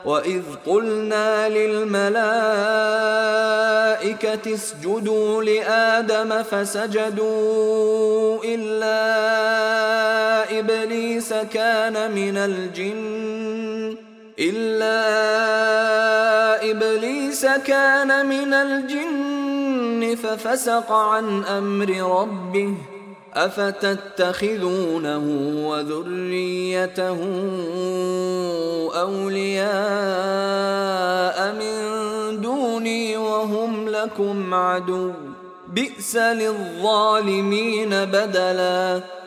وإذ قلنا للملائكة اسجدوا لآدم فسجدوا إلا إبليس كان من الجن ففسق عن أمر ربه أفتتخذونه وذريته أولياء من دوني وهم لكم عدو بئس للظالمين بدلا